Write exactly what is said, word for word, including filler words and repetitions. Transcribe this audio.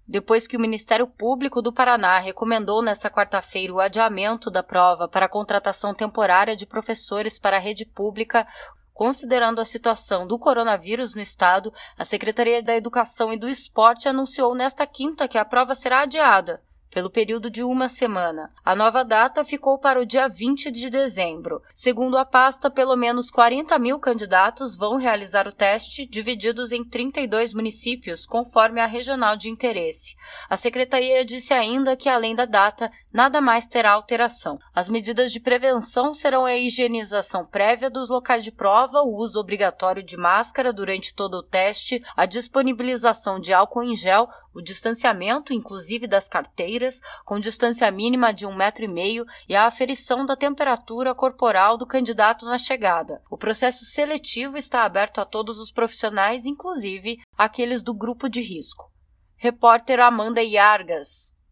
Depois que o Ministério Público do Paraná recomendou nesta quarta-feira o adiamento da prova para a contratação temporária de professores para a rede pública, considerando a situação do coronavírus no estado, a Secretaria da Educação e do Esporte anunciou nesta quinta que a prova será adiada pelo período de uma semana. A nova data ficou para o dia vinte de dezembro. Segundo a pasta, pelo menos quarenta mil candidatos vão realizar o teste, divididos em trinta e dois municípios, conforme a regional de interesse. A secretaria disse ainda que, além da data, nada mais terá alteração. As medidas de prevenção serão a higienização prévia dos locais de prova, o uso obrigatório de máscara durante todo o teste, a disponibilização de álcool em gel, o distanciamento, inclusive das carteiras, com distância mínima de um metro e meio, e a aferição da temperatura corporal do candidato na chegada. O processo seletivo está aberto a todos os profissionais, inclusive aqueles do grupo de risco. Repórter Amanda Iargas.